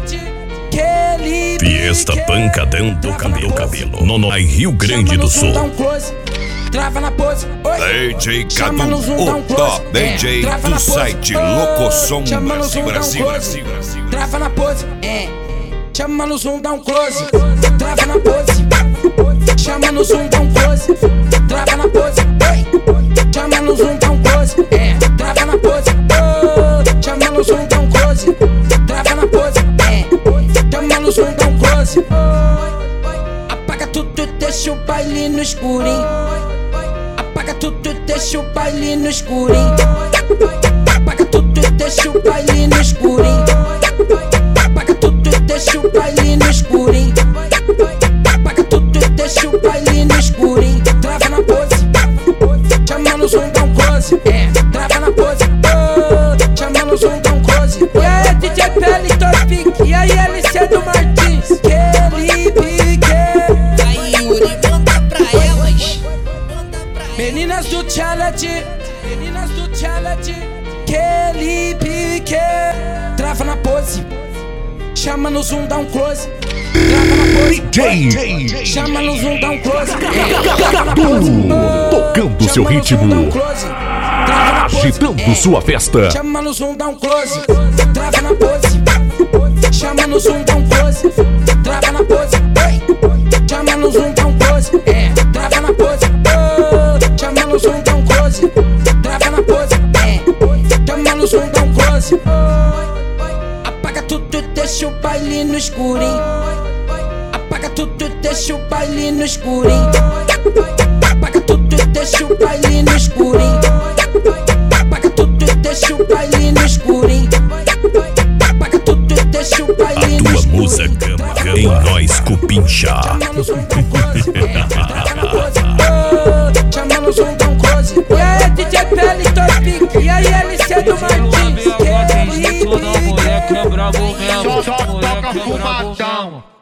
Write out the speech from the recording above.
Fiesta pancadão do cabelo. Nonói, Rio Grande do Sul. Trava na pose, DJ Cadu, o top DJ do site Locosom Brasil. Trava na pose, chama no zoom, dá um close. Trava na pose, chama no zoom, dá um close. Trava na pose, chama no zoom, dá um close. Trava na pose, chama no zoom, dá um close. Trava na pose, chama no zoom, dá um close. Apaga tudo, deixa o baile no escurinho. Apaga tudo, deixa o baile no escurinho. Apaga tudo, deixa o baile no escurinho. Apaga tudo, deixa o baile no escurinho. Apaga tudo, deixa o baile no escurinho. Trava na pose, chama no zoom, dá um close. Trava na pose, chama no zoom, dá um close. E aí, DJ Pele, Topic, e aí, LC do Martins. Kelly Pique. Aí, Yuri, manda pra elas. Meninas do challenge, Kelly Pique. Trava na pose, chama no zoom, dá um close. Trava na pose, DJ chama no zoom, dá um close. tocando seu ritmo, agitando sua festa. Chama no zoom, dá um close. Trava na pose, chama no zoom, dá um close. Trava na pose, chama no zoom, dá um close. Trava na pose, chama no zoom, dá um close. Trava na pose, chama no zoom, dá um close. Apaga tudo, deixa o baile no escurinho. Apaga tudo, deixa o baile no escurinho. Apaga tudo, deixa o baile no escurinho. Apaga tudo, deixa o baile no escurinho. Apaga tudo, deixa o baile no escurinho. A tua música em nós cupincha. Chama no zoom, dá um close. Trava na pose, chama no zoom, dá um close. E aí, DJ Pele, Topic, e aí, LC do Martins. Toda mulher que é brabo mesmo, Só toca fumadão.